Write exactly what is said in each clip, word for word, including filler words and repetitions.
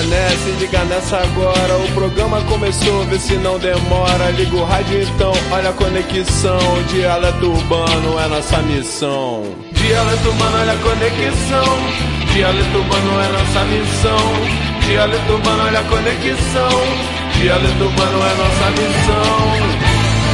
mané, se liga nessa agora. O programa começou, vê se não demora. Liga o rádio então, olha a conexão. Dialeto urbano é nossa missão. Dialeto urbano, olha a conexão. Dialeto urbano é nossa missão. Dialeto urbano, olha a conexão. Dialeto urbano é nossa missão.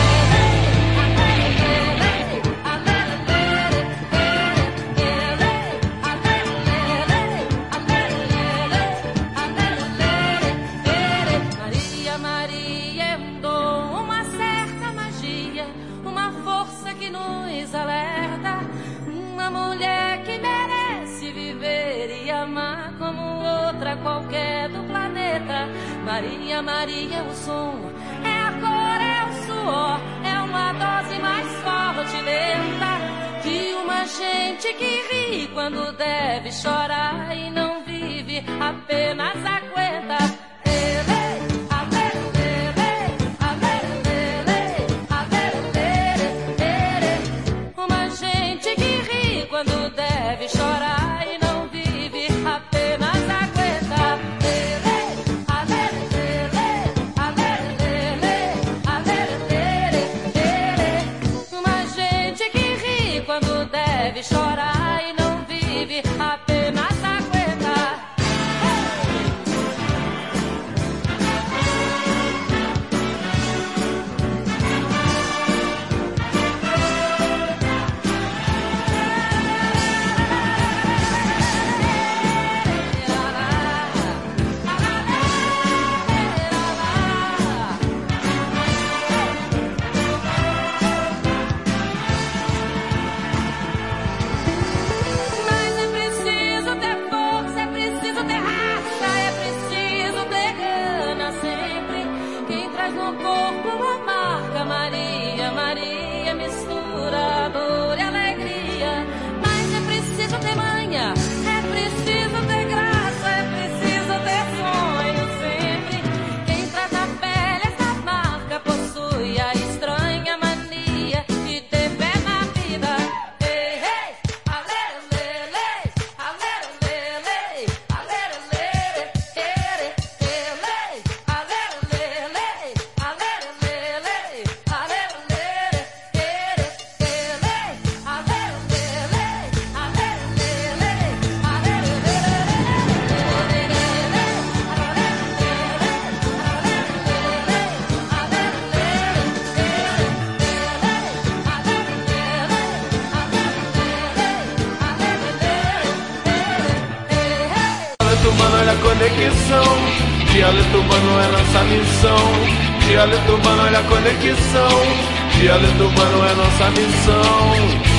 Qualquer do planeta. Maria, Maria, o som é a cor, é o suor, é uma dose mais forte e lenta de uma gente que ri quando deve chorar e não vive, apenas aguenta. Uma gente que ri quando deve chorar e não vive, apenas deve chorar e não vive, apenas aguenta. Conexão, dialeto urbano é nossa missão. Dialeto urbano, olha a conexão. Dialeto urbano é nossa missão.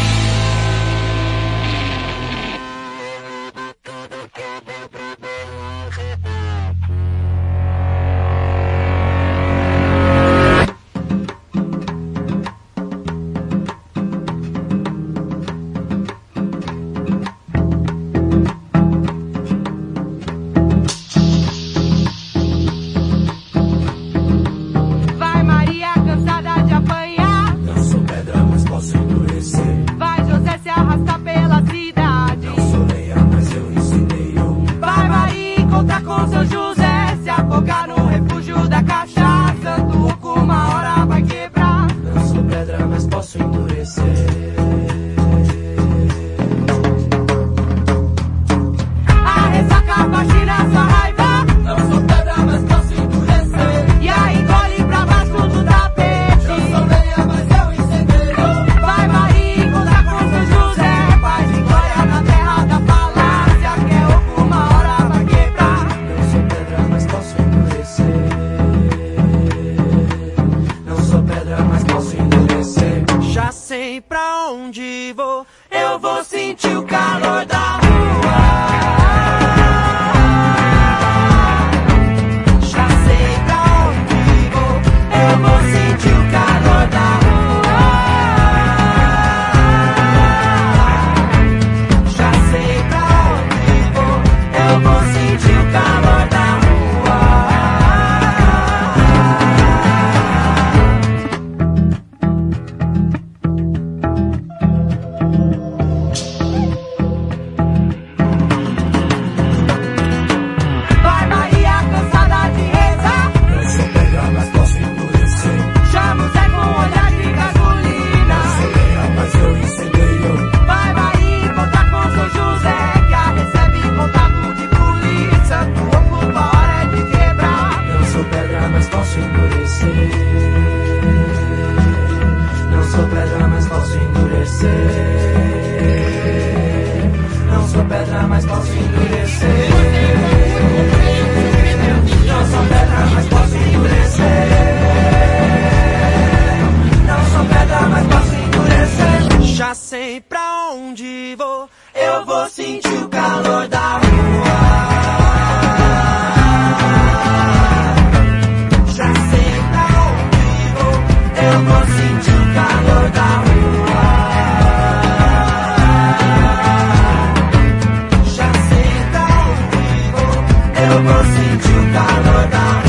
eu vou sentir o calor da rua. Já sei da onde vou, eu vou sentir o calor da rua.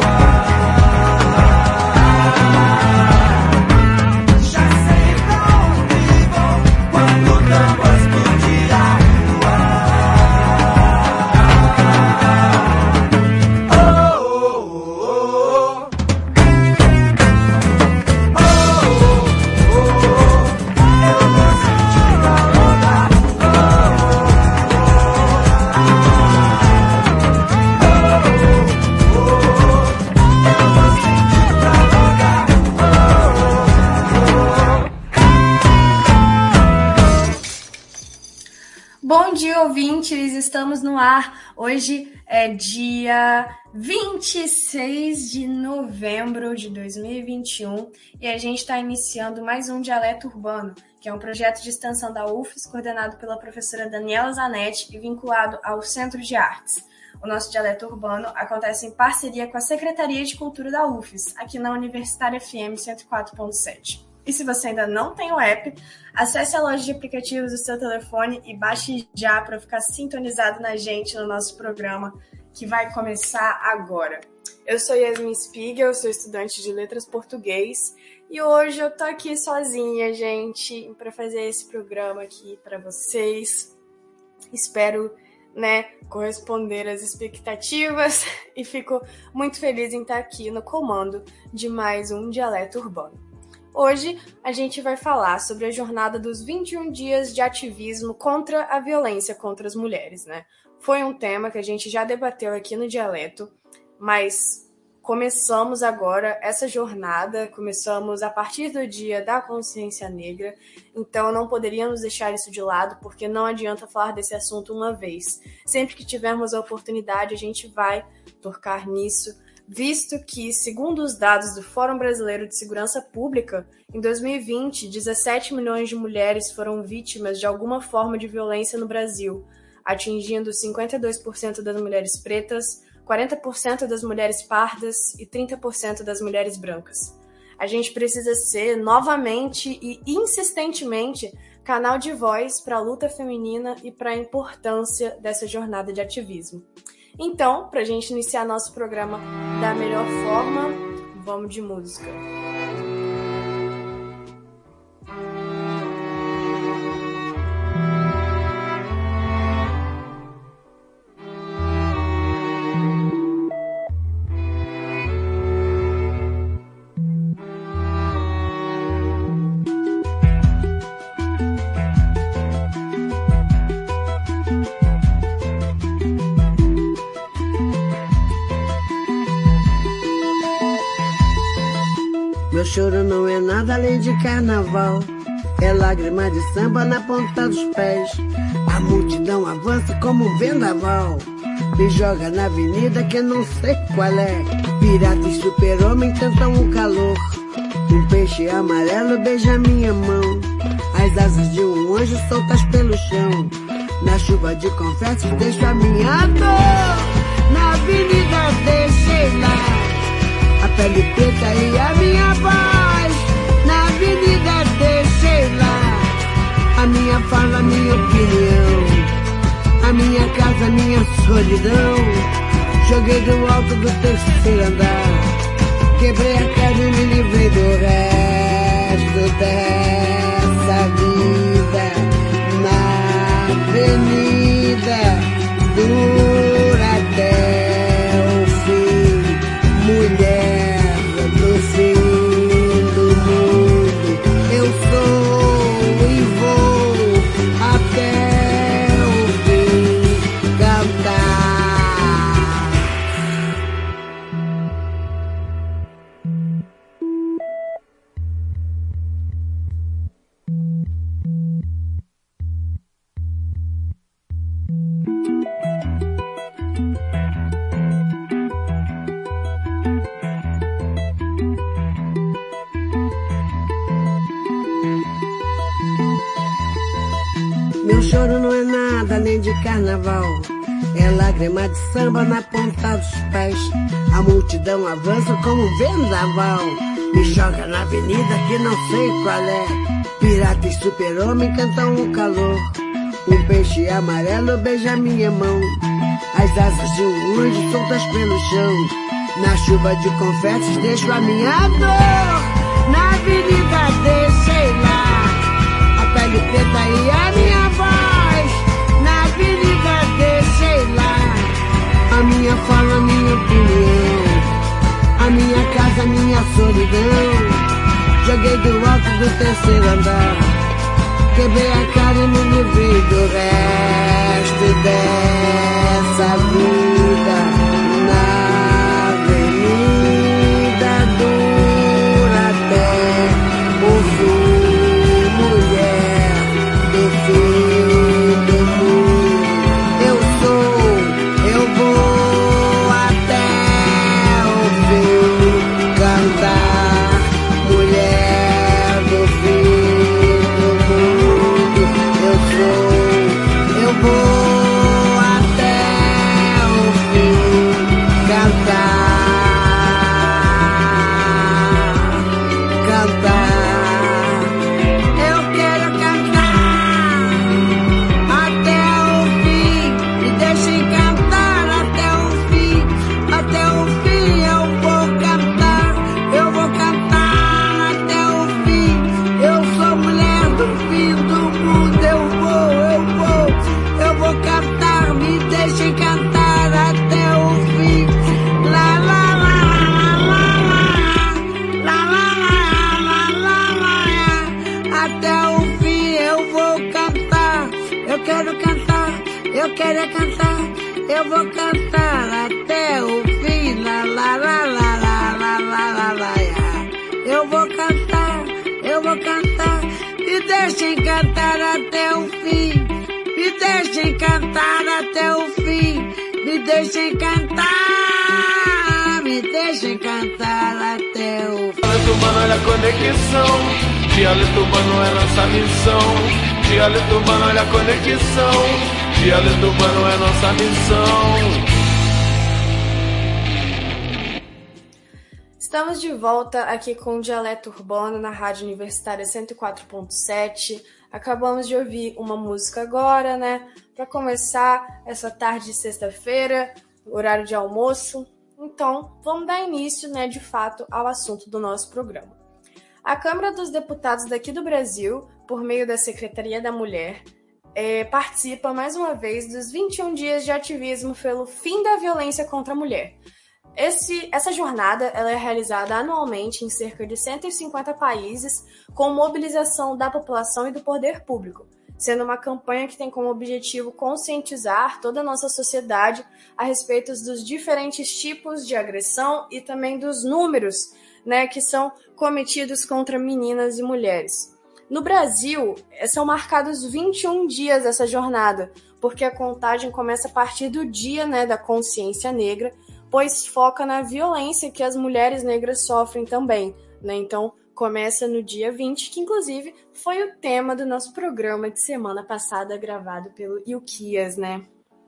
Ouvintes, estamos no ar. Hoje é dia vinte e seis de novembro de dois mil e vinte e um e a gente está iniciando mais um Dialeto Urbano, que é um projeto de extensão da U F E S, coordenado pela professora Daniela Zanetti e vinculado ao Centro de Artes. O nosso Dialeto Urbano acontece em parceria com a Secretaria de Cultura da U F E S, aqui na Universitária F M cento e quatro ponto sete. E se você ainda não tem o app, acesse a loja de aplicativos do seu telefone e baixe já para ficar sintonizado na gente no nosso programa, que vai começar agora. Eu sou Yasmin Spiegel, sou estudante de Letras Português e hoje eu tô aqui sozinha, gente, para fazer esse programa aqui para vocês. Espero, né, corresponder às expectativas e fico muito feliz em estar aqui no comando de mais um Dialeto Urbano. Hoje a gente vai falar sobre a jornada dos vinte e um dias de ativismo contra a violência contra as mulheres, né? Foi um tema que a gente já debateu aqui no Dialeto, mas começamos agora essa jornada, começamos a partir do Dia da Consciência Negra, então não poderíamos deixar isso de lado, porque não adianta falar desse assunto uma vez. Sempre que tivermos a oportunidade, a gente vai tocar nisso, visto que, segundo os dados do Fórum Brasileiro de Segurança Pública, em dois mil e vinte, dezessete milhões de mulheres foram vítimas de alguma forma de violência no Brasil, atingindo cinquenta e dois por cento das mulheres pretas, quarenta por cento das mulheres pardas e trinta por cento das mulheres brancas. A gente precisa ser, novamente e insistentemente, canal de voz para a luta feminina e para a importância dessa jornada de ativismo. Então, para a gente iniciar nosso programa da melhor forma, vamos de música. Meu choro não é nada além de carnaval, é lágrima de samba na ponta dos pés. A multidão avança como um vendaval, me joga na avenida que eu não sei qual é. Pirata e super-homem tentam o calor, um peixe amarelo beija minha mão. As asas de um anjo soltas pelo chão, na chuva de confetes deixo a minha dor. Na avenida deixei lá a pele preta e a minha voz. Na avenida deixei lá a minha fala, a minha opinião, a minha casa, a minha solidão. Joguei do alto do terceiro andar, quebrei a cara e me livrei do resto dessa vida. Na avenida dura até o fim, mulher do fim do mundo. Eu sou e vou até o fim cantar. Meu choro não é nada além de carnaval, é lágrima de samba na ponta dos pés. A multidão avança como um vendaval, Me joga na avenida que não sei qual é. Pirata e super-homem cantam o calor. Um peixe amarelo beija minha mão. As asas de um anjo soltas pelo chão. Na chuva de confetes deixo a minha dor. Na avenida deixei lá a pele preta e a minha voz. Na avenida deixei lá a minha fala, a minha opinião. A minha casa, a minha solidão. Joguei do alto do terceiro andar. Quebrei a cara e me livrei do resto dessa vida. Na avenida dura até o fim, mulher do fim do mundo. Eu sou, eu vou até o fim cantar, mulher do fim do mundo. Eu sou, eu vou até o fim cantar, cantar. Eu quero cantar até o fim. Me deixem cantar até o fim. Até o fim eu vou cantar. Eu vou cantar até o fim. Eu sou mulher do fim do mundo. Eu vou, eu vou, eu vou cantar. Me deixem cantar até o fim. Lá, lá, lá, lá, lá, lá, lá, lá, lá, lá. Até o fim eu vou cantar. Eu quero cantar, eu quero é cantar. Eu vou cantar até o fim. Lá, lá, lá, lá, lá, lá, lá, lá, lá. Eu vou cantar, eu vou cantar. Me deixem cantar até o fim. Me deixem cantar até o fim. Me deixem cantar. Me deixem cantar até o fim. Dialeto urbano, olha a conexão. Dialeto urbano é nossa missão. Dialeto urbano, olha a conexão. Dialeto urbano é nossa missão. Estamos de volta aqui com o Dialeto Urbano na Rádio Universitária cento e quatro ponto sete. Acabamos de ouvir uma música agora, né? Para começar essa tarde de sexta-feira, horário de almoço. Então, vamos dar início, né, de fato, ao assunto do nosso programa. A Câmara dos Deputados daqui do Brasil, por meio da Secretaria da Mulher, é, participa mais uma vez dos vinte e um dias de ativismo pelo fim da violência contra a mulher. Esse, essa jornada ela é realizada anualmente em cerca de cento e cinquenta países, com mobilização da população e do poder público, sendo uma campanha que tem como objetivo conscientizar toda a nossa sociedade a respeito dos diferentes tipos de agressão e também dos números, né, que são cometidos contra meninas e mulheres. No Brasil, são marcados vinte e um dias dessa jornada, porque a contagem começa a partir do dia, né, da consciência negra, pois foca na violência que as mulheres negras sofrem também, né? Então, começa no dia vinte, que inclusive foi o tema do nosso programa de semana passada, gravado pelo Ilquias, né?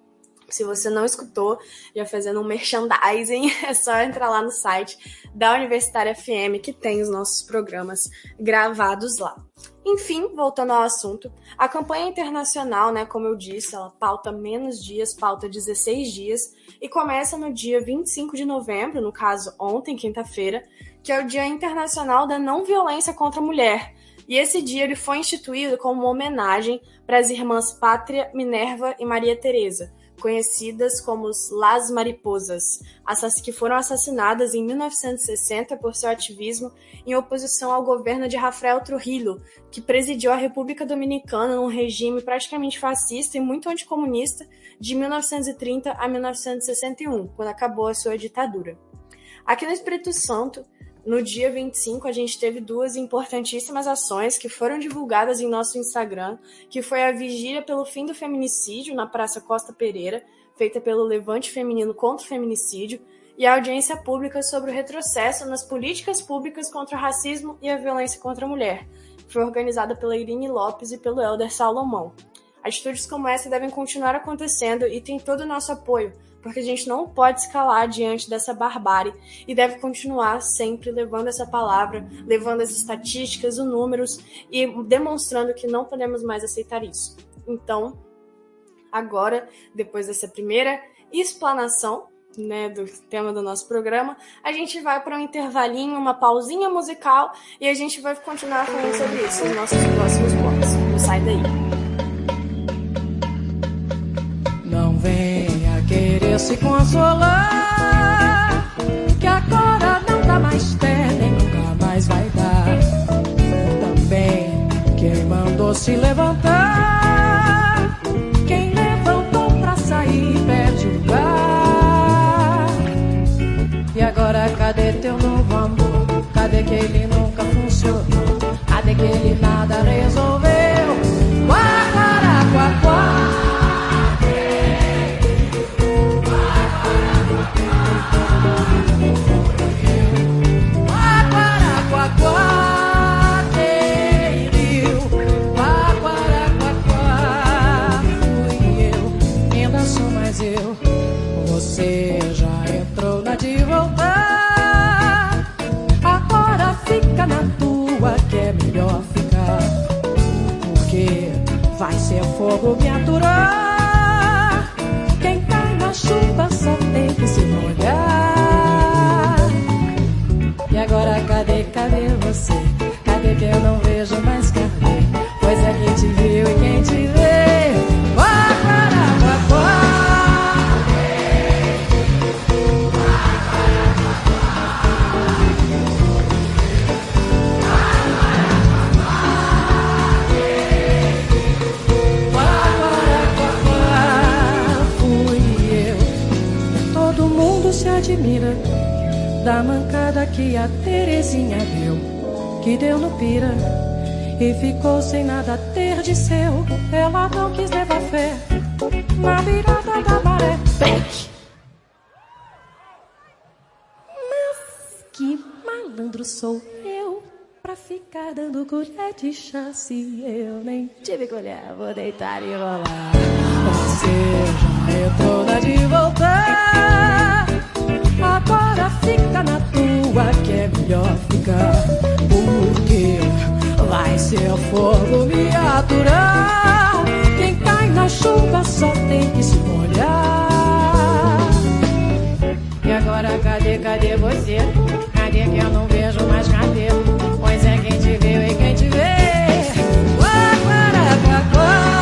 Se você não escutou, já fazendo um merchandising, é só entrar lá no site da Universitária F M, que tem os nossos programas gravados lá. Enfim, voltando ao assunto, a campanha internacional, né, como eu disse, ela pauta menos dias, pauta dezesseis dias, e começa no dia vinte e cinco de novembro, no caso ontem, quinta-feira, que é o Dia Internacional da Não Violência contra a Mulher. E esse dia ele foi instituído como uma homenagem para as irmãs Pátria, Minerva e Maria Teresa, conhecidas como Las Mariposas, que foram assassinadas em mil novecentos e sessenta por seu ativismo em oposição ao governo de Rafael Trujillo, que presidiu a República Dominicana num regime praticamente fascista e muito anticomunista de mil novecentos e trinta a mil novecentos e sessenta e um, quando acabou a sua ditadura. Aqui no Espírito Santo, no dia vinte e cinco, a gente teve duas importantíssimas ações que foram divulgadas em nosso Instagram, que foi a Vigília pelo Fim do Feminicídio na Praça Costa Pereira, feita pelo Levante Feminino contra o Feminicídio, e a audiência pública sobre o retrocesso nas políticas públicas contra o racismo e a violência contra a mulher, que foi organizada pela Irine Lopes e pelo Helder Salomão. Atitudes como essa devem continuar acontecendo e tem todo o nosso apoio, porque a gente não pode se calar diante dessa barbárie e deve continuar sempre levando essa palavra, levando as estatísticas, os números e demonstrando que não podemos mais aceitar isso. Então, agora, depois dessa primeira explanação, né, do tema do nosso programa, a gente vai para um intervalinho, uma pausinha musical e a gente vai continuar falando sobre isso nos nossos próximos blocos. Não sai daí. Não venha querer se consolar, que agora não dá mais pé, nem nunca mais vai dar. Também quem mandou se levantar, quem levantou pra sair perde o lugar. E agora cadê teu novo amor? Cadê que ele nunca funcionou? Cadê que ele nada resolveu? Guará, guará, guará. Você já entrou na de voltar, agora fica na tua que é melhor ficar, porque vai ser fogo me aturar. Quem cai na chuva só tem que se molhar. E agora cadê, cadê você? Cadê que eu não vejo mais cadê? Pois é quem te viu e quem te vê. Guará, guará. Se admira da mancada que a Terezinha deu, que deu no pira e ficou sem nada ter de seu. Ela não quis levar fé na virada da maré. Pec! Mas que malandro sou eu pra ficar dando colher de chá se eu nem tive colher, vou deitar e rolar. Você já entrou na de voltar, agora fica na tua que é melhor ficar, porque vai ser fogo me aturar. Quem cai na chuva só tem que se molhar. E agora cadê, cadê você? Cadê que eu não vejo mais cadê? Pois é quem te viu e quem te vê. Guará, guará,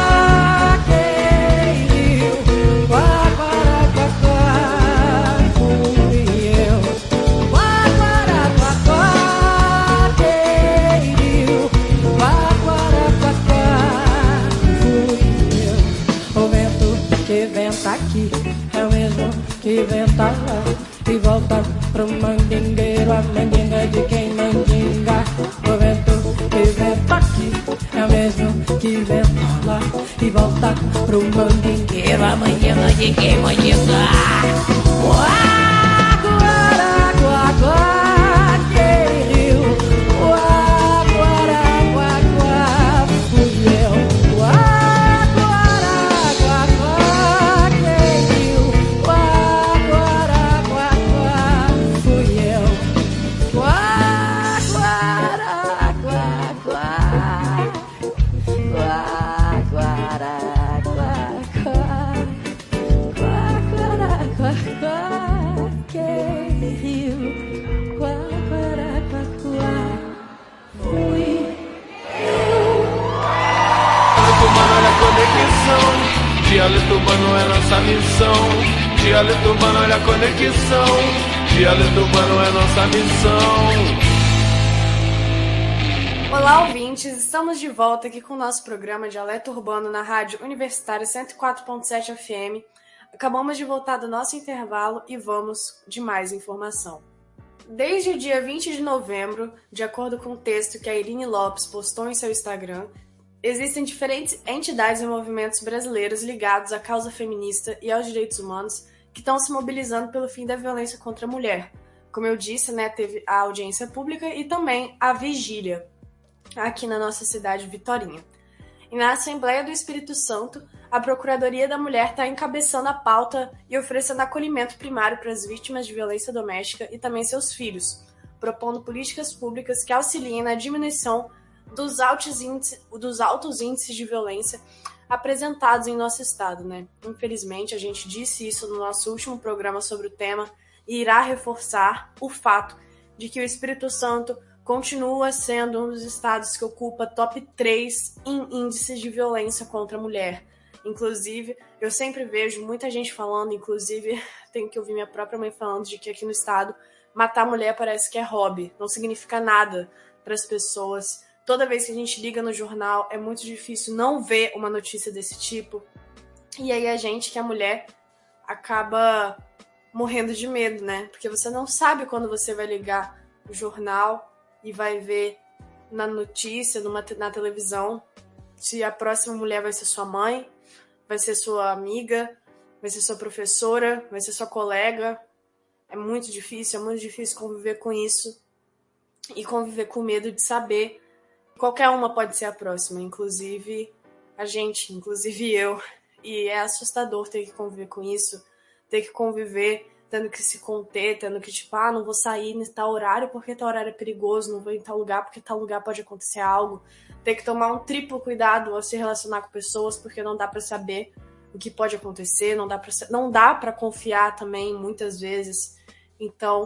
aqui é o mesmo que venta lá e volta pro mandingueiro, a mandinga de quem mandinga. O vento que venta aqui é o mesmo que venta lá e volta pro mandingueiro, a mandinga de quem mandinga. Uá, guará, guá, guá, que rio. Uá, guará, guá, guá, fui eu. Uá, Dialeto Urbano é nossa missão. Dialeto Urbano, olha a conexão. Dialeto Urbano é nossa missão. Olá, ouvintes! Estamos de volta aqui com o nosso programa Dialeto Urbano na Rádio Universitária cento e quatro ponto sete F M. Acabamos de voltar do nosso intervalo e vamos de mais informação. Desde o dia vinte de novembro, de acordo com o texto que a Irine Lopes postou em seu Instagram, existem diferentes entidades e movimentos brasileiros ligados à causa feminista e aos direitos humanos que estão se mobilizando pelo fim da violência contra a mulher. Como eu disse, né, teve a audiência pública e também a vigília aqui na nossa cidade Vitorinha. E na Assembleia do Espírito Santo, a Procuradoria da Mulher está encabeçando a pauta e oferecendo acolhimento primário para as vítimas de violência doméstica e também seus filhos, propondo políticas públicas que auxiliem na diminuição dos altos índices, dos altos índices de violência apresentados em nosso estado, né? Infelizmente, a gente disse isso no nosso último programa sobre o tema e irá reforçar o fato de que o Espírito Santo continua sendo um dos estados que ocupa top três em índices de violência contra a mulher. Inclusive, eu sempre vejo muita gente falando, inclusive tenho que ouvir minha própria mãe falando de que aqui no estado matar mulher parece que é hobby, não significa nada para as pessoas. Toda vez que a gente liga no jornal, é muito difícil não ver uma notícia desse tipo. E aí a gente, que é mulher, acaba morrendo de medo, né? Porque você não sabe quando você vai ligar o jornal e vai ver na notícia, numa, na televisão, se a próxima mulher vai ser sua mãe, vai ser sua amiga, vai ser sua professora, vai ser sua colega. É muito difícil, é muito difícil conviver com isso e conviver com medo de saber qualquer uma pode ser a próxima, inclusive a gente, inclusive eu. E é assustador ter que conviver com isso, ter que conviver tendo que se conter, tendo que, tipo, ah, não vou sair em tal horário porque tal horário é perigoso, não vou em tal lugar porque tal lugar pode acontecer algo. Ter que tomar um triplo cuidado ao se relacionar com pessoas porque não dá pra saber o que pode acontecer, não dá pra, não dá pra confiar também, muitas vezes. Então,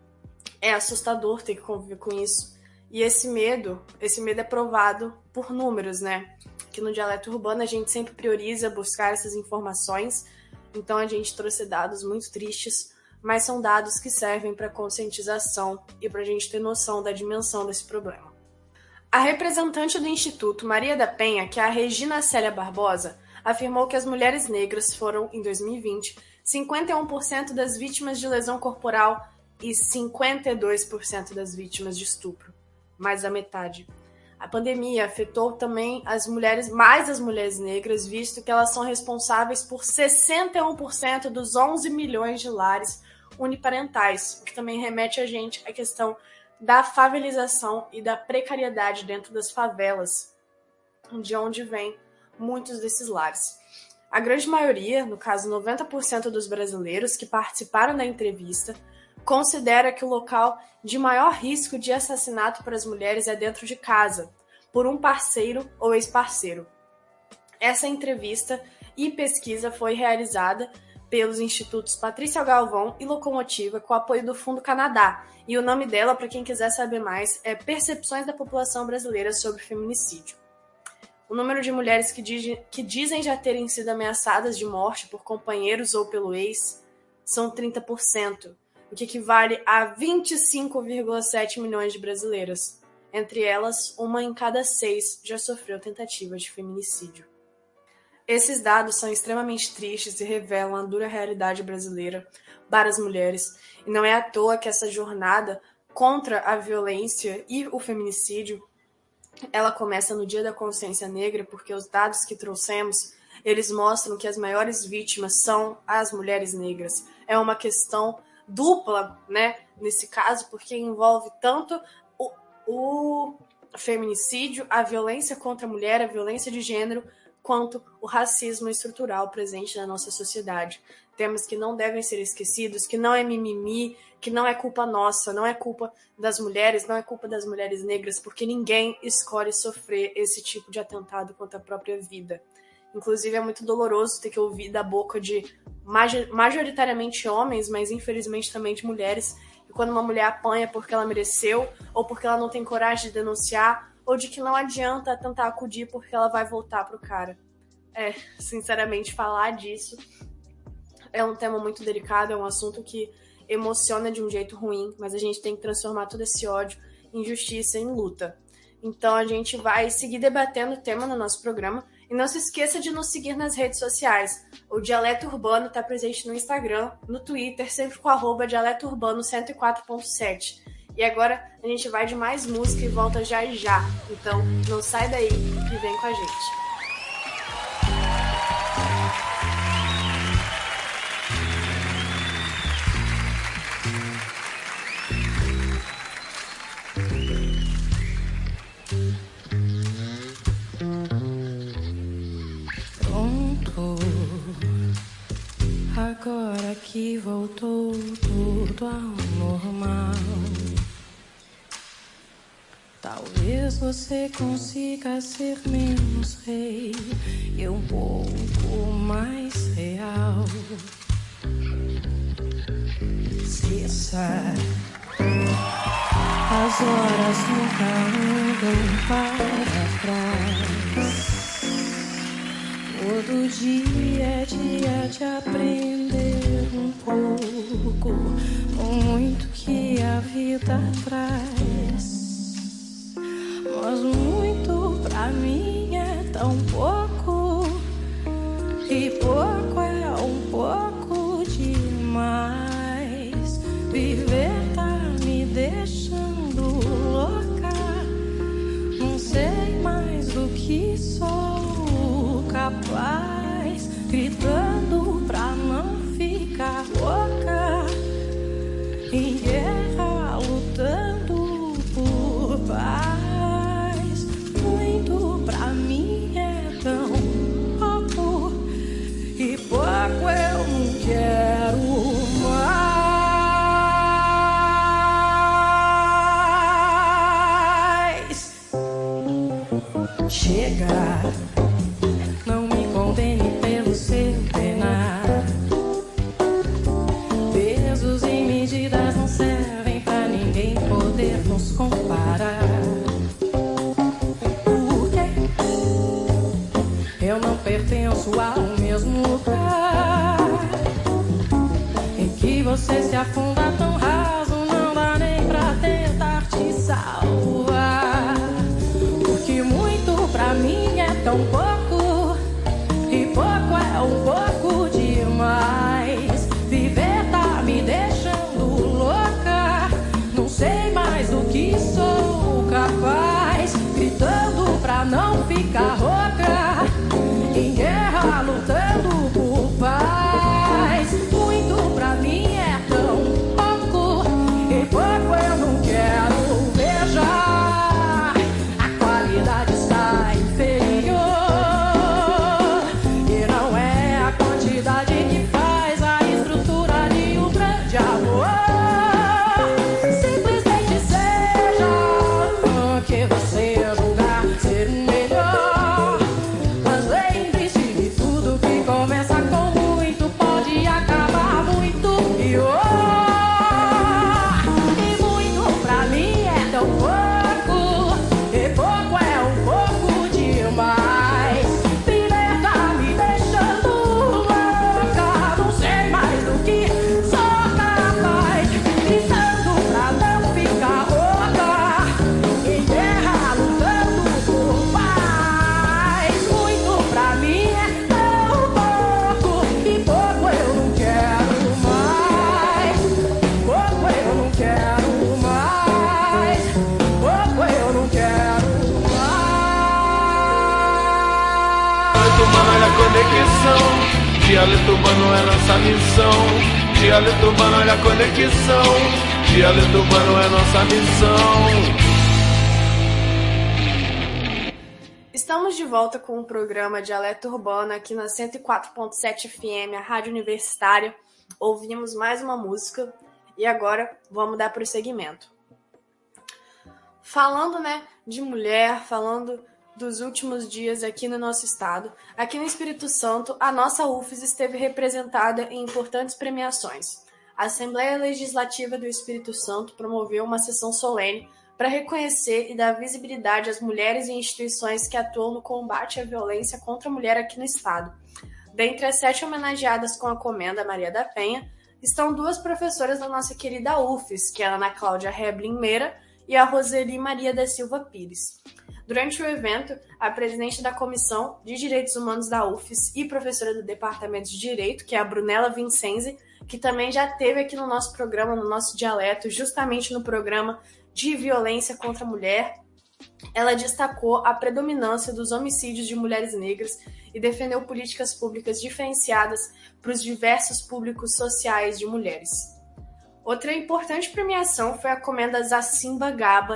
é assustador ter que conviver com isso. E esse medo, esse medo é provado por números, né? Que no Dialeto Urbano a gente sempre prioriza buscar essas informações. Então a gente trouxe dados muito tristes, mas são dados que servem para conscientização e para a gente ter noção da dimensão desse problema. A representante do Instituto Maria da Penha, que é a Regina Célia Barbosa, afirmou que as mulheres negras foram, em dois mil e vinte, cinquenta e um por cento das vítimas de lesão corporal e cinquenta e dois por cento das vítimas de estupro, mais da metade. A pandemia afetou também as mulheres, mais as mulheres negras, visto que elas são responsáveis por sessenta e um por cento dos onze milhões de lares uniparentais, o que também remete a gente à questão da favelização e da precariedade dentro das favelas, de onde vêm muitos desses lares. A grande maioria, no caso noventa por cento dos brasileiros que participaram da entrevista, considera que o local de maior risco de assassinato para as mulheres é dentro de casa, por um parceiro ou ex-parceiro. Essa entrevista e pesquisa foi realizada pelos institutos Patrícia Galvão e Locomotiva com o apoio do Fundo Canadá, e o nome dela, para quem quiser saber mais, é Percepções da População Brasileira sobre Feminicídio. O número de mulheres que, diz, que dizem já terem sido ameaçadas de morte por companheiros ou pelo ex são trinta por cento, o que equivale a vinte e cinco vírgula sete milhões de brasileiras. Entre elas, uma em cada seis já sofreu tentativa de feminicídio. Esses dados são extremamente tristes e revelam a dura realidade brasileira para as mulheres, e não é à toa que essa jornada contra a violência e o feminicídio, ela começa no Dia da Consciência Negra, porque os dados que trouxemos, eles mostram que as maiores vítimas são as mulheres negras. É uma questão dupla, né, nesse caso, porque envolve tanto o, o feminicídio, a violência contra a mulher, a violência de gênero, quanto o racismo estrutural presente na nossa sociedade. Temas que não devem ser esquecidos, que não é mimimi, que não é culpa nossa, não é culpa das mulheres, não é culpa das mulheres negras, porque ninguém escolhe sofrer esse tipo de atentado contra a própria vida. Inclusive, é muito doloroso ter que ouvir da boca de majoritariamente homens, mas infelizmente também de mulheres, que quando uma mulher apanha porque ela mereceu, ou porque ela não tem coragem de denunciar, ou de que não adianta tentar acudir porque ela vai voltar pro cara. É, sinceramente, falar disso é um tema muito delicado, é um assunto que emociona de um jeito ruim, mas a gente tem que transformar todo esse ódio em justiça, em luta. Então a gente vai seguir debatendo o tema no nosso programa. E não se esqueça de nos seguir nas redes sociais. O Dialeto Urbano está presente no Instagram, no Twitter, sempre com arroba Dialeto Urbano cento e quatro ponto sete. E agora a gente vai de mais música e volta já e já. Então não sai daí e vem com a gente. voltou tudo ao normal. Talvez você consiga ser menos rei e um pouco mais real. Esqueça, as horas nunca andam para trás. Todo dia é dia de aprender um pouco, muito que a vida traz. Mas muito pra mim é tão pouco, e pouco é um pouco demais. Viver tá me deixando louca, não sei mais do que sou capaz, gritando pra não ficar louca, em guerra lutando por paz. Muito pra mim é tão pouco, e pouco eu não quero mais. Chega, não me condene pelo seu penar. Pesos e medidas não servem pra ninguém poder nos comparar. Eu não pertenço ao mesmo lugar em que você se afunda tão raso, não dá nem pra tentar te salvar. Porque muito pra mim é tão pouco, e pouco é um pouco demais. Viver tá me deixando louca, não sei mais do que sou capaz, gritando pra não ficar rouca, em guerra lutando por paz. Muito pra mim é tão pouco, e pouco eu não quero. Veja, a qualidade está inferior, e não é a quantidade que faz a estrutura de um grande amor. Simplesmente seja o que você julgar ser melhor. Mas lembre-se de tudo que começa com muito pode acabar muito pior. E muito pra mim é tão pouco, e pouco é um pouco demais. Viver tá me deixando louca, não sei mais do que sou capaz, gritando pra não ficar rouca, em guerra lutando por paz. Muito pra mim é tão pouco, e pouco eu não quero mais. Pouco eu não quero mais. Pouco eu não quero mais. Dialeto urbano, olha a conexão. Dialeto urbano é nossa missão. Dialeto urbano, olha a conexão. Dialeto urbano é nossa missão. Estamos de volta com o programa Dialeto Urbano aqui na cento e quatro ponto sete F M, a Rádio Universitária. Ouvimos mais uma música e agora vamos dar prosseguimento. Falando, né, de mulher, falando dos últimos dias aqui no nosso estado, aqui no Espírito Santo, a nossa U F E S esteve representada em importantes premiações. A Assembleia Legislativa do Espírito Santo promoveu uma sessão solene para reconhecer e dar visibilidade às mulheres e instituições que atuam no combate à violência contra a mulher aqui no estado. Dentre as sete homenageadas com a Comenda Maria da Penha, estão duas professoras da nossa querida U F E S, que é a Ana Cláudia Reblin Meira e a Roseli Maria da Silva Pires. Durante o evento, a presidente da Comissão de Direitos Humanos da U F E S e professora do Departamento de Direito, que é a Brunella Vincenzi, que também já esteve aqui no nosso programa, no nosso dialeto, justamente no programa de violência contra a mulher, ela destacou a predominância dos homicídios de mulheres negras e defendeu políticas públicas diferenciadas para os diversos públicos sociais de mulheres. Outra importante premiação foi a Comenda Zacimba Gaba,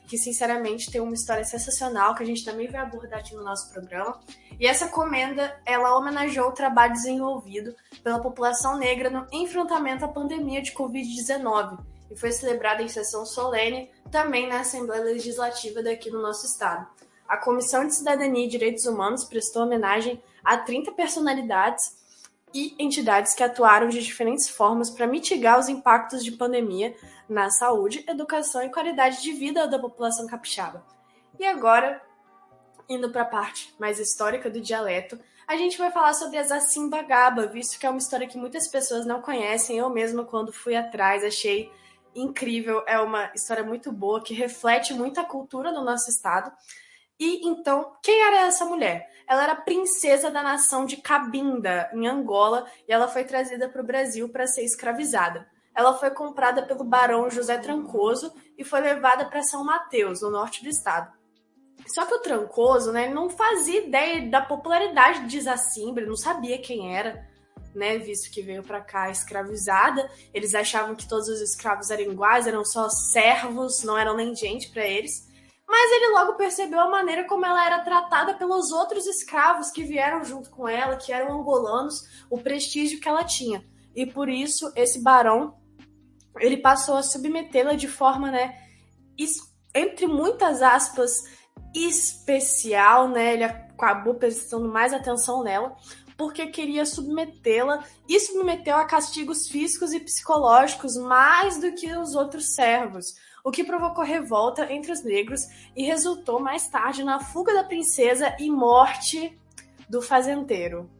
que sinceramente tem uma história sensacional, que a gente também vai abordar aqui no nosso programa. E essa comenda, ela homenageou o trabalho desenvolvido pela população negra no enfrentamento à pandemia de covid dezenove e foi celebrada em sessão solene também na Assembleia Legislativa daqui no nosso estado. A Comissão de Cidadania e Direitos Humanos prestou homenagem a trinta personalidades e entidades que atuaram de diferentes formas para mitigar os impactos de pandemia na saúde, educação e qualidade de vida da população capixaba. E agora, indo para a parte mais histórica do dialeto, a gente vai falar sobre a Zacimbagaba, visto que é uma história que muitas pessoas não conhecem. Eu mesma, quando fui atrás, achei incrível. É uma história muito boa, que reflete muito a cultura do nosso estado. E então, quem era essa mulher? Ela era princesa da nação de Cabinda, em Angola, e ela foi trazida para o Brasil para ser escravizada. Ela foi comprada pelo barão José Trancoso e foi levada para São Mateus, no norte do estado. Só que o Trancoso, né, não fazia ideia da popularidade de Zacimba, ele não sabia quem era, né, visto que veio para cá escravizada. Eles achavam que todos os escravos eram iguais, eram só servos, não eram nem gente para eles. Mas ele logo percebeu a maneira como ela era tratada pelos outros escravos que vieram junto com ela, que eram angolanos, o prestígio que ela tinha. E por isso, esse barão, ele passou a submetê-la de forma, né, entre muitas aspas, especial, né? Ele acabou prestando mais atenção nela, porque queria submetê-la e submeteu a castigos físicos e psicológicos mais do que os outros servos, o que provocou revolta entre os negros e resultou mais tarde na fuga da princesa e morte do fazendeiro.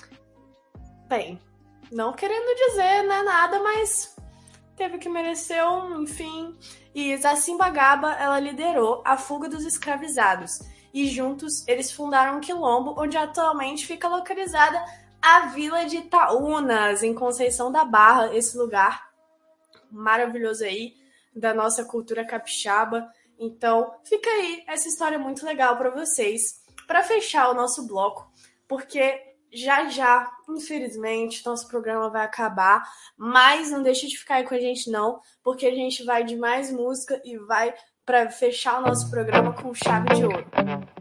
Bem, não querendo dizer, né, nada, mas teve que merecer um, enfim. E Zacimbagaba, ela liderou a fuga dos escravizados. E juntos eles fundaram um quilombo, onde atualmente fica localizada a Vila de Itaúnas, em Conceição da Barra, esse lugar maravilhoso aí da nossa cultura capixaba. Então, fica aí essa história muito legal para vocês, para fechar o nosso bloco, porque já já, infelizmente, nosso programa vai acabar, mas não deixe de ficar aí com a gente não, porque a gente vai de mais música e vai para fechar o nosso programa com chave de ouro.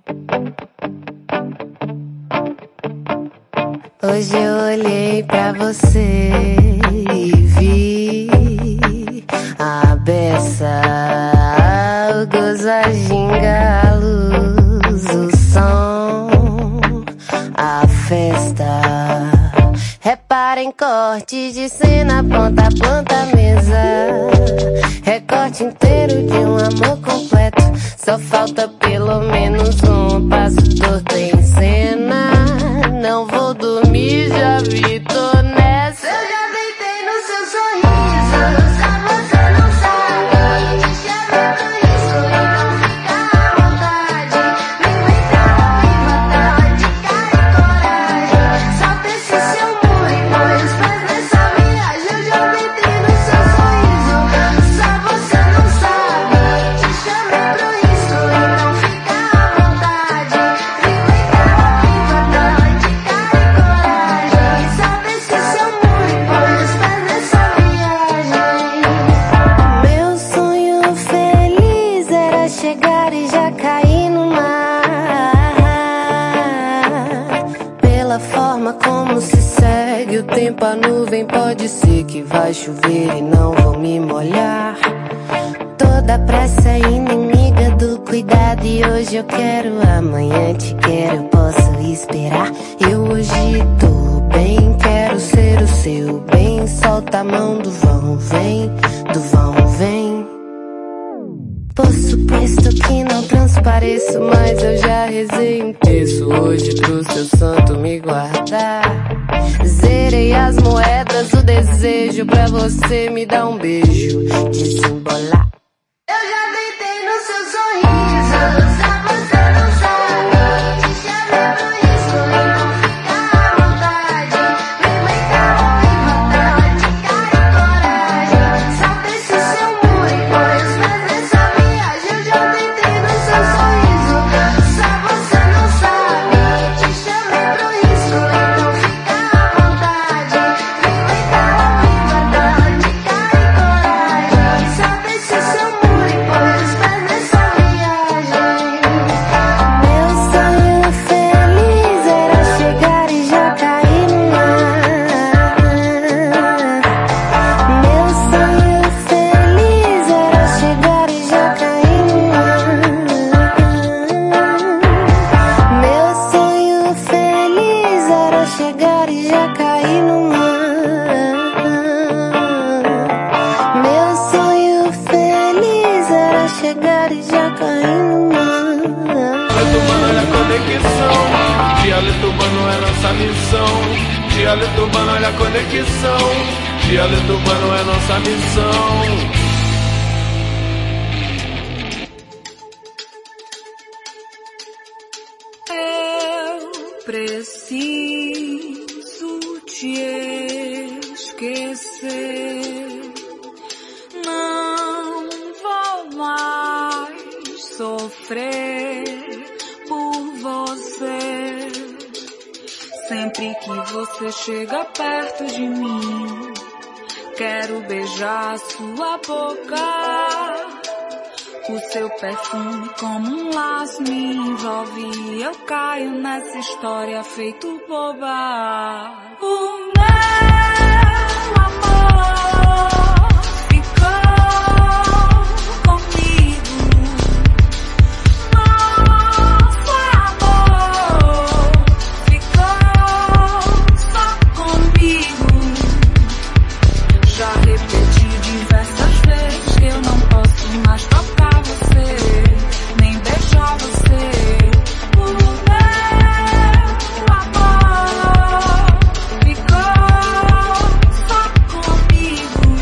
Hoje eu olhei pra você e vi a beça, o gozo, a ginga, a luz, o som, a festa. Reparem corte de cena, ponta a ponta, mesa. Recorte inteiro de um amor completo. Só falta pelo menos um passo torto em cena. Não vou dormir, já vi, tô nessa. Eu já deitei no seu sorriso, só você não sabe. Te chamei por isso e não fica à vontade. Me aguentar e matar de cara e coragem. Solta esse seu muro e põe os pés nessa viagem. Eu já deitei no seu sorriso, só você não sabe. Te chamei por isso e não fica à vontade. Me aguentar e matar de cara e coragem. Solta esse seu muro e põe os pés nessa viagem. Meu sonho feliz era chegar e já cair no mar. Pela forma como se segue o tempo, a nuvem pode ser que vai chover e não vou me molhar. Toda pressa é inimiga do cuidado e hoje eu quero, amanhã te quero, eu posso esperar. Eu hoje tô bem, quero ser o seu bem. Solta a mão do vão, vem, do vão, vem. Por suposto que não transpareço, mas eu já rezei um terço hoje pro seu santo me guardar. Zerei as moedas, o desejo pra você me dar um beijo, desembolar. Eu já deitei no seu sorriso, só você não sabe. Te chamei por isso e não fica à vontade. Me aguentar e matar de cara e coragem. Solta esse seu muro e põe os pés nessa viagem. Eu já deitei no seu sorriso, só você não sabe. Te chamei por isso e não fica à vontade. Me aguentar e matar de cara e coragem. Solta esse seu muro e põe os pés nessa viagem. nossa missão. Dialeto urbano, olha a conexão. Dialeto urbano é nossa missão. Eu preciso te esquecer. Não vou mais sofrer por você. Sempre que você chega perto de mim, quero beijar sua boca. O seu perfume como um laço me envolve. Eu caio nessa história feito boba. O meu amor ficou comigo. Nosso amor ficou só comigo. Já repeti diversas vezes que eu não posso mais tocar você, nem beijar você. O meu amor ficou só comigo.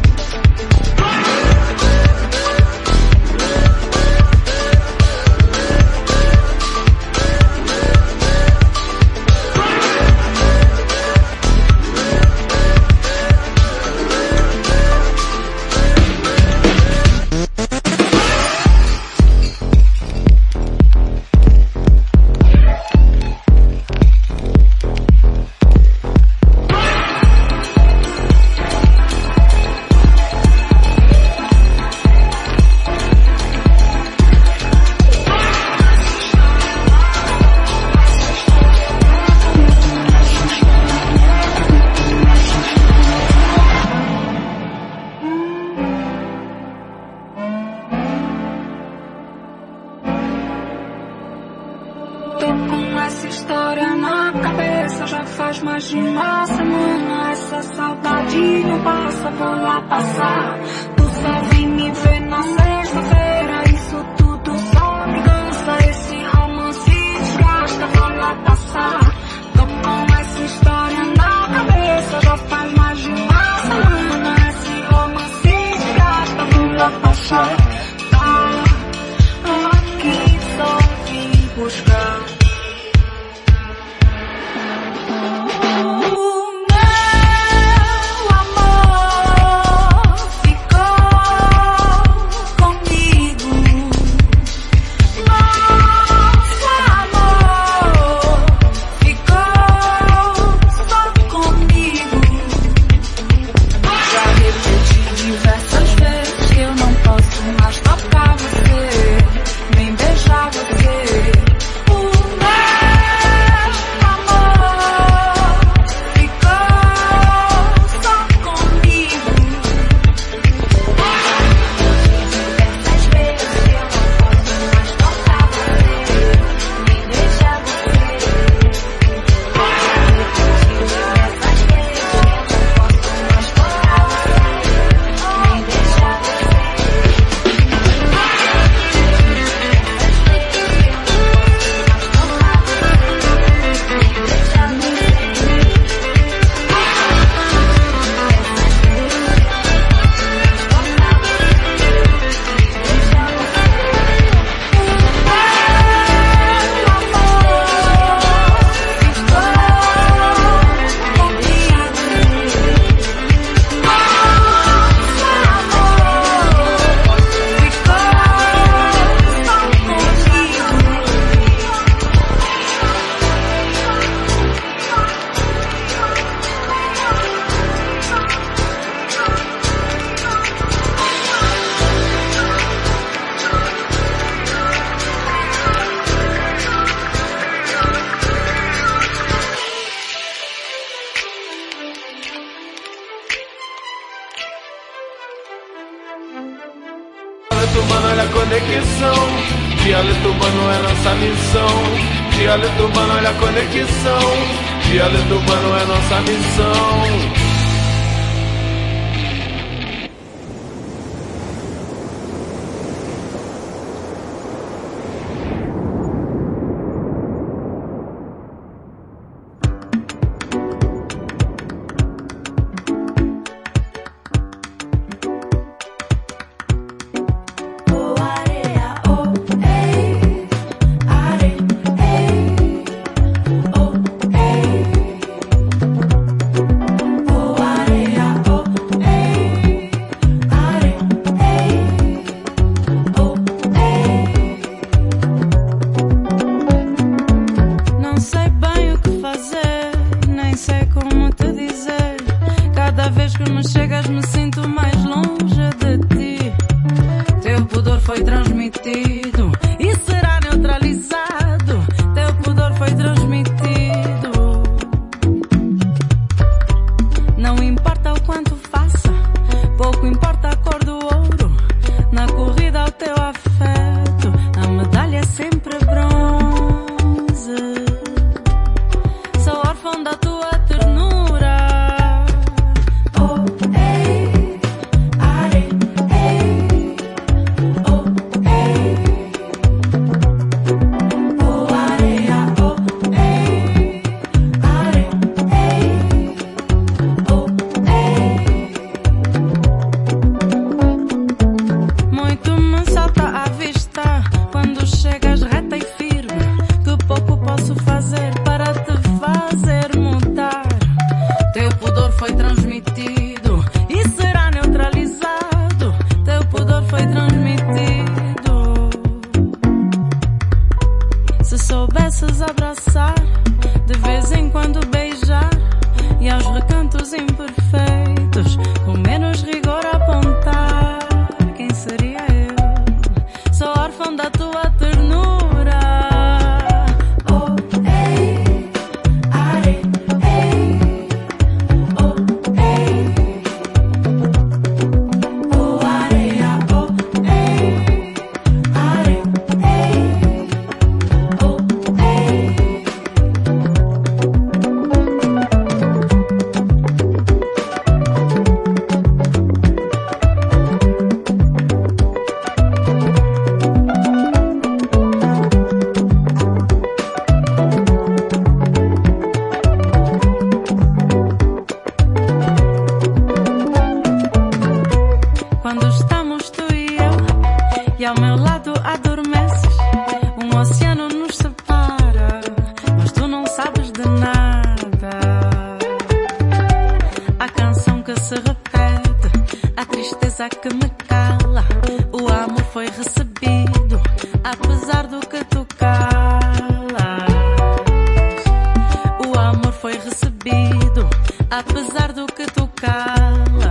Tô com essa história na cabeça já faz mais de uma semana. Essa saudade não passa, vou lá passar. Tu só vem me ver na sexta-feira. Isso tudo só me cansa. Esse romance desgasta, vou lá passar. Tô com essa história na cabeça já faz mais de uma semana. Esse romance desgasta, vou lá passar. Tá aqui, só vim buscar. Dialeto urbano, olha a conexão. Dialeto urbano é nossa missão. Dialeto urbano, olha a conexão. Dialeto urbano é nossa missão. soubesses abraçar, de vez em quando beijar, e aos recantos imperfeitos, com menos rigor apontar. Quem seria eu? Sou órfão da tua ternura. Oh, ei, are, ei, oh, ei, oh, areia, oh, ei, are, ei, oh, ei. Quando estamos tu e eu, e ao meu lado adormeces, um oceano nos separa, mas tu não sabes de nada. A canção que se repete, a tristeza que me cala, o amor foi recebido, apesar do que tu calas. O amor foi recebido, apesar do que tu calas.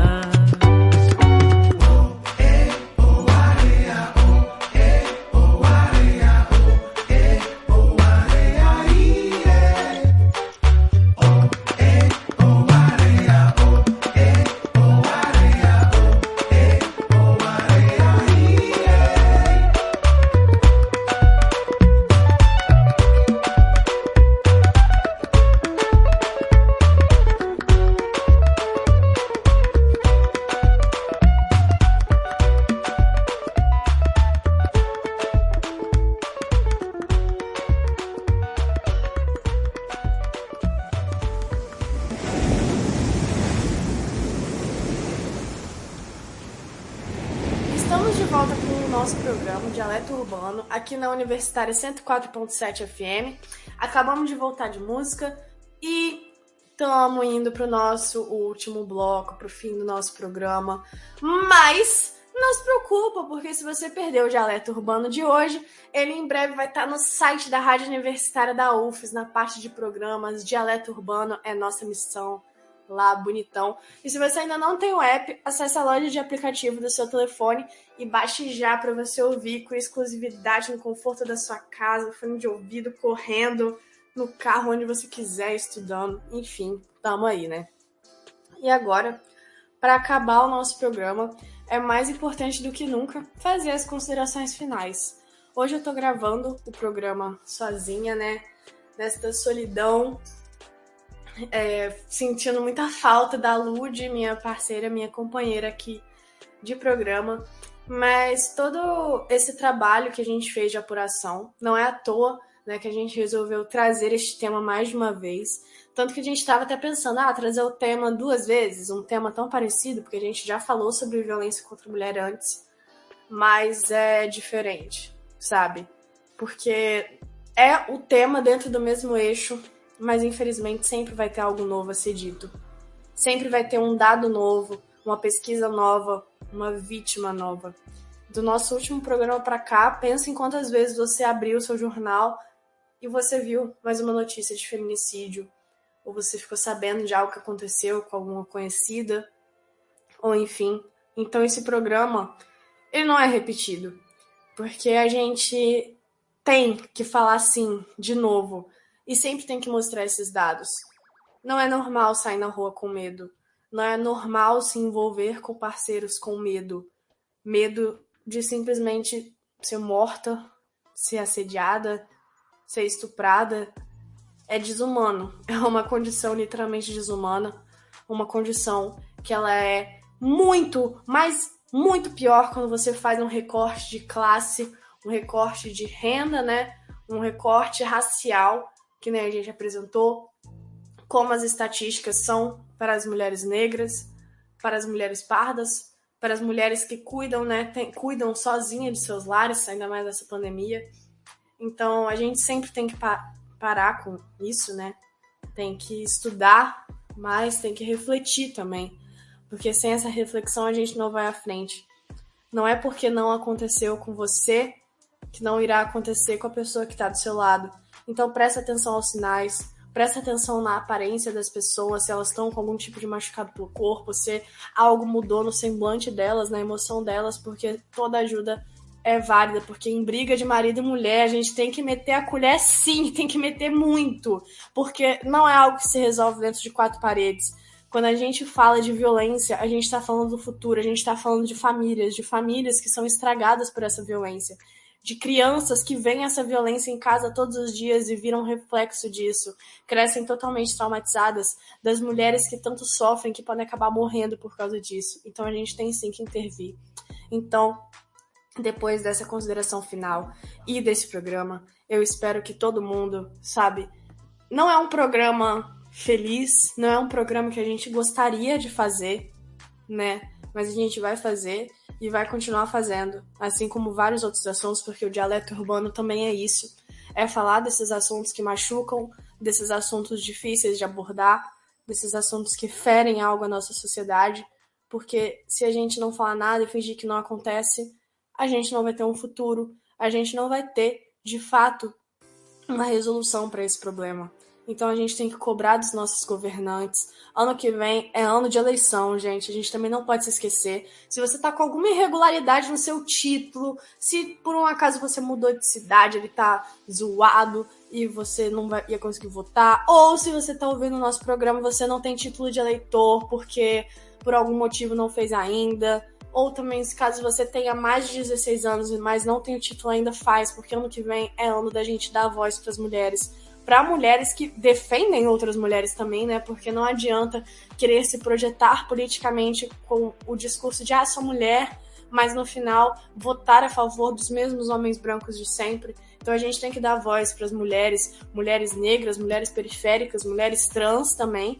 Estamos de volta com o nosso programa Dialeto Urbano, aqui na Universitária cento e quatro ponto sete F M. Acabamos de voltar de música e estamos indo para o nosso último bloco, para o fim do nosso programa. Mas não se preocupa, porque se você perdeu o Dialeto Urbano de hoje, ele em breve vai estar no site da Rádio Universitária da U F E S, na parte de programas. Dialeto Urbano é nossa missão. Lá, bonitão. E se você ainda não tem o app, acesse a loja de aplicativo do seu telefone e baixe já para você ouvir com exclusividade no conforto da sua casa, fone de ouvido, correndo, no carro, onde você quiser, estudando. Enfim, tamo aí, né? E agora, para acabar o nosso programa, é mais importante do que nunca fazer as considerações finais. Hoje eu tô gravando o programa sozinha, né? Nesta solidão, É, sentindo muita falta da Lud, minha parceira, minha companheira aqui de programa, mas todo esse trabalho que a gente fez de apuração, não é à toa, né, que a gente resolveu trazer este tema mais de uma vez, tanto que a gente estava até pensando, ah, trazer o tema duas vezes, um tema tão parecido, porque a gente já falou sobre violência contra a mulher antes, mas é diferente, sabe? Porque é o tema dentro do mesmo eixo, mas infelizmente sempre vai ter algo novo a ser dito. Sempre vai ter um dado novo, uma pesquisa nova, uma vítima nova. Do nosso último programa para cá, pensa em quantas vezes você abriu o seu jornal e você viu mais uma notícia de feminicídio, ou você ficou sabendo de algo que aconteceu com alguma conhecida, ou enfim. Então esse programa, ele não é repetido, porque a gente tem que falar assim, de novo, e sempre tem que mostrar esses dados. Não é normal sair na rua com medo. Não é normal se envolver com parceiros com medo. Medo de simplesmente ser morta, ser assediada, ser estuprada. É desumano. É uma condição literalmente desumana. Uma condição que ela é muito, mas muito pior quando você faz um recorte de classe, um recorte de renda, né? Um recorte racial, que nem a gente apresentou, como as estatísticas são para as mulheres negras, para as mulheres pardas, para as mulheres que cuidam, né, tem, cuidam sozinhas de seus lares, ainda mais nessa pandemia. Então, a gente sempre tem que pa- parar com isso, né? Tem que estudar mais, tem que refletir também, porque sem essa reflexão a gente não vai à frente. Não é porque não aconteceu com você que não irá acontecer com a pessoa que está do seu lado. Então presta atenção aos sinais, presta atenção na aparência das pessoas, se elas estão com algum tipo de machucado pelo corpo, se algo mudou no semblante delas, na emoção delas, porque toda ajuda é válida, porque em briga de marido e mulher a gente tem que meter a colher sim, tem que meter muito, porque não é algo que se resolve dentro de quatro paredes. Quando a gente fala de violência, a gente está falando do futuro, a gente está falando de famílias, de famílias que são estragadas por essa violência, de crianças que veem essa violência em casa todos os dias e viram reflexo disso, crescem totalmente traumatizadas, das mulheres que tanto sofrem que podem acabar morrendo por causa disso. Então a gente tem sim que intervir. Então, depois dessa consideração final e desse programa, eu espero que todo mundo, sabe, não é um programa feliz, não é um programa que a gente gostaria de fazer, né, mas a gente vai fazer e vai continuar fazendo, assim como vários outros assuntos, porque o dialeto urbano também é isso, é falar desses assuntos que machucam, desses assuntos difíceis de abordar, desses assuntos que ferem algo à nossa sociedade, porque se a gente não falar nada e fingir que não acontece, a gente não vai ter um futuro, a gente não vai ter, de fato, uma resolução para esse problema. Então a gente tem que cobrar dos nossos governantes. Ano que vem é ano de eleição, gente. A gente também não pode se esquecer. Se você tá com alguma irregularidade no seu título, se por um acaso você mudou de cidade, ele tá zoado e você não vai, ia conseguir votar, ou se você tá ouvindo o nosso programa e você não tem título de eleitor porque por algum motivo não fez ainda, ou também caso você tenha mais de dezesseis anos, mas não tem o título ainda, faz, porque ano que vem é ano da gente dar voz para as mulheres, para mulheres que defendem outras mulheres também, né? Porque não adianta querer se projetar politicamente com o discurso de ah, sou mulher, mas no final votar a favor dos mesmos homens brancos de sempre. Então a gente tem que dar voz para as mulheres, mulheres negras, mulheres periféricas, mulheres trans também,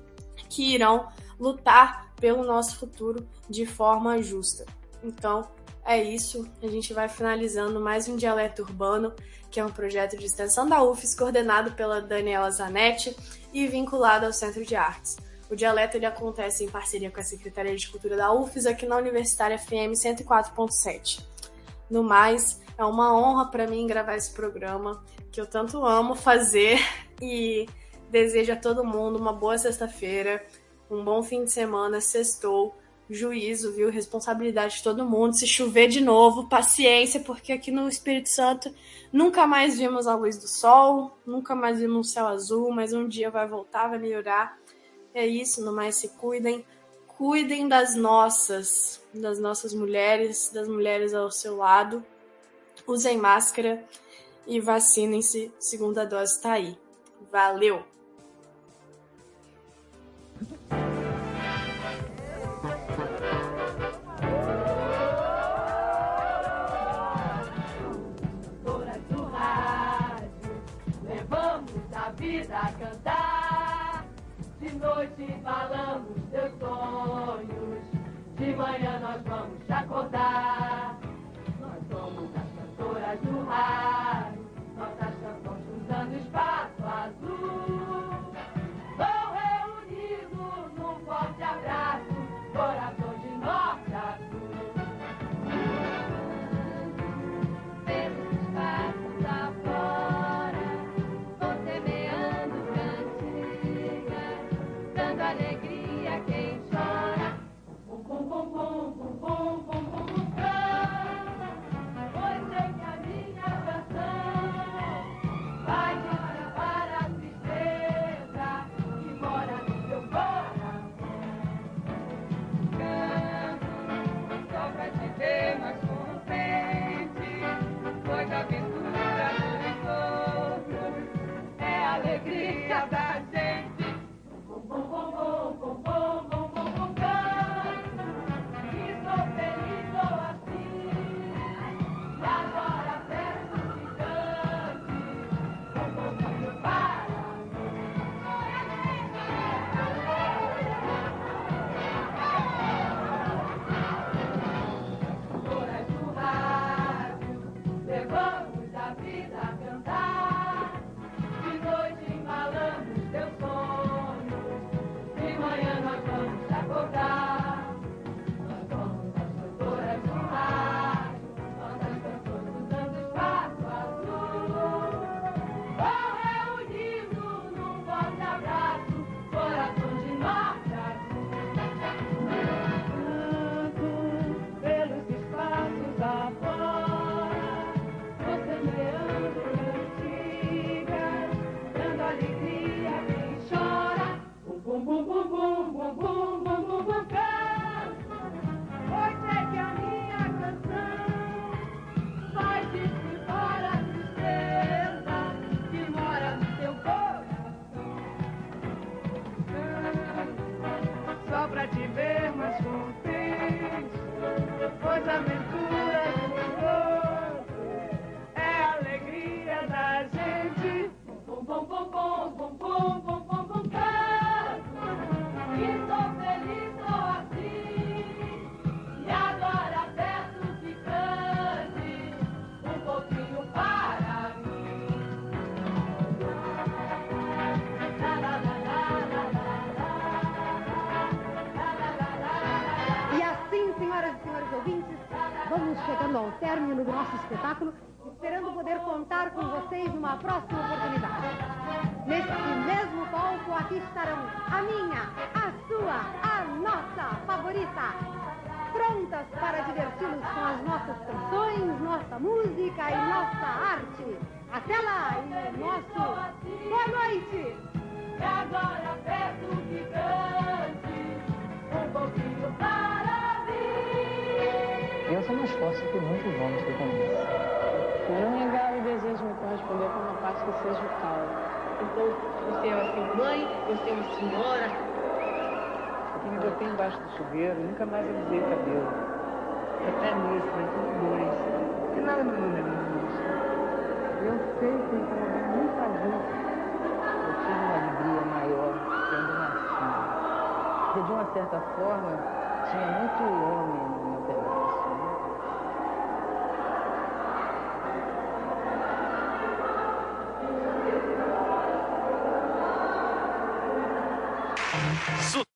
que irão lutar pelo nosso futuro de forma justa. Então, é isso. A gente vai finalizando mais um Dialeto Urbano, que é um projeto de extensão da U F S, coordenado pela Daniela Zanetti e vinculado ao Centro de Artes. O Dialeto ele acontece em parceria com a Secretaria de Cultura da U F S, aqui na Universitária F M cento e quatro ponto sete. No mais, é uma honra para mim gravar esse programa, que eu tanto amo fazer, e desejo a todo mundo uma boa sexta-feira, um bom fim de semana, sextou, juízo, viu? Responsabilidade de todo mundo. Se chover de novo, paciência, porque aqui no Espírito Santo nunca mais vimos a luz do sol, nunca mais vimos um céu azul, mas um dia vai voltar, vai melhorar. É isso, no mais se cuidem. Cuidem das nossas, das nossas mulheres, das mulheres ao seu lado. Usem máscara e vacinem-se, segunda dose tá aí. Valeu! Vida a cantar, de noite falamos teus sonhos, de manhã nós vamos te acordar. Nós somos as cantoras do rádio, nossas canções cruzando espaço azul. Vão reunidos num forte abraço, coração de norte a sul. Pelos espaços afora, alegria quem chora. Bum, bum, bum, bum, bum, bum, bum, bum, bum, pois sei que a minha canção vai embora para a tristeza que mora no teu coração. Canto só pra te ver mais contente, pois a aventura do encontro é a alegria da gente. Bum, bum, bum, bum, bum, bum, bum, bum, bum, canto, e sou feliz, sou assim, e agora peço que cante, um pouquinho para mim. Cantoras do rádio, levamos a vida a cantar, de noite embalamos teu sonho. De manhã nós chegando ao término do nosso espetáculo, esperando poder contar com vocês numa próxima oportunidade. Neste mesmo palco, aqui estarão a minha, a sua, a nossa favorita, prontas para diverti-los com as nossas canções, nossa música e nossa arte. Até lá, e o nosso boa noite! E agora peço que cante um pouquinho para mim. Eu sou mais forte que muitos homens que eu conheço. Eu não negava o desejo de me corresponder com uma parte que seja vital. Então, você é assim, mãe, você é uma senhora. Aqui me botei embaixo do chuveiro, nunca mais alisei o cabelo. Até mesmo, mas tudo dois. E nada me lembra disso. Eu sei que incomodei muita gente. Eu tive uma alegria maior quando nasci. Porque, de uma certa forma, tinha muito homem no meu pedaço. Su